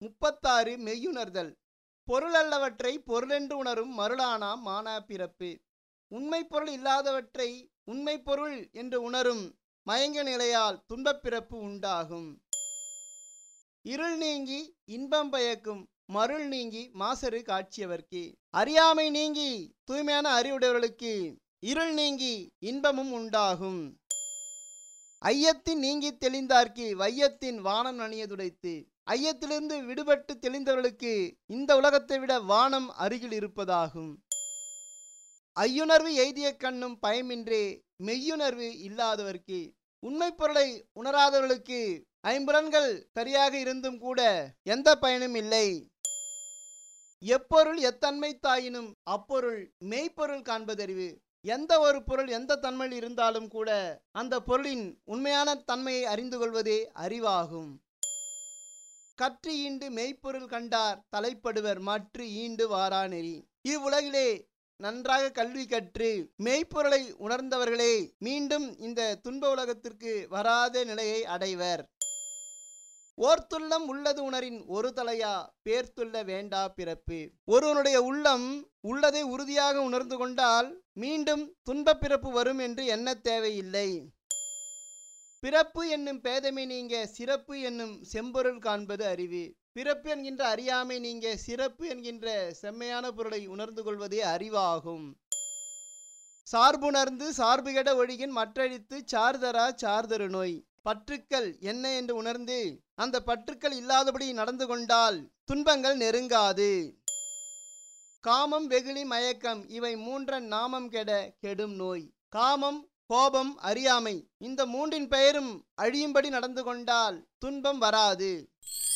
36 மெய்யுணர்தல். பொருளல்லவற்றை பொருளென்று உணரும் மருளானாம் மானா பிறப்பு. உண்மை பொருள் இல்லாதவற்றை உண்மை பொருள் என்று உணரும் மயங்க நிலையால் துன்பப் பிறப்பு உண்டாகும். இருள் நீங்கி இன்பம் பயக்கும் மருள் நீங்கி மாசறு காட்சியவர்க்கு. அறியாமை நீங்கி தூய்மையான அறிவுடையவர்களுக்கு இருள் நீங்கி இன்பமும் உண்டாகும். ஐயத்தின் நீங்கி தெளிந்தார்க்கு வையத்தின் வானம் நனியதுடைத்து. ஐயத்திலிருந்து விடுபட்டு தெளிந்தவர்களுக்கு இந்த உலகத்தை விட வானம் அருகில் இருப்பதாகும். ஐயுணர்வு எய்திய கண்ணும் பயமின்றே மெய்யுணர்வு இல்லாதவர்க்கு. உண்மை பொருளை உணராதவர்களுக்கு ஐம்புலன்கள் சரியாக இருந்தும் கூட எந்த பயனும் இல்லை. எப்பொருள் எத்தன்மை தாயினும் அப்பொருள் மெய்ப்பொருள் காண்பதறிவு. எந்த ஒரு பொருள் எந்த தன்மையில் இருந்தாலும் கூட அந்த பொருளின் உண்மையான தன்மையை அறிந்து கொள்வதே அறிவாகும். கற்று ஈண்டு மெய்ப்பொருள் கண்டார் தலைப்படுவர் மற்ற ஈண்டு வாரா நெறி. இவ்வுலகிலே நன்றாக கல்வி கற்று மெய்ப்பொருளை உணர்ந்தவர்களே மீண்டும் இந்த துன்ப உலகத்திற்கு வராத நிலையை அடைவர். ஓர்த்துள்ளம் உள்ளது உணரின் ஒரு தலையா பேர்த்துள்ள வேண்டா பிறப்பு. ஒருவனுடைய உள்ளம் உள்ளதை உறுதியாக உணர்ந்து கொண்டால் மீண்டும் துன்பப் பிறப்பு வரும் என்று எண்ண தேவையில்லை. பிறப்பு என்னும் பேதமை நீங்க சிறப்பு என்னும் செம்பொருள் காண்பது அறிவு. பிறப்பு என்கின்ற அறியாமை நீங்க சிறப்பு என்கின்ற செம்மையான பொருளை உணர்ந்து கொள்வதே அறிவாகும். சார்புணர்ந்து சார்புகெட ஒழிகின் மற்றழித்து சார்தரா சார்தரு நோய். பற்றுக்கள் என்ன என்று உணர்ந்து அந்த பற்றுக்கள் இல்லாதபடி நடந்து கொண்டால் துன்பங்கள் நெருங்காது. காமம் வெகுளி மயக்கம் இவை மூன்றன் நாமம் கெட கெடும் நோய். காமம் கோபம் அறியாமை இந்த மூன்றின் பெயரும் அழியும்படி நடந்து கொண்டால் துன்பம் வராது.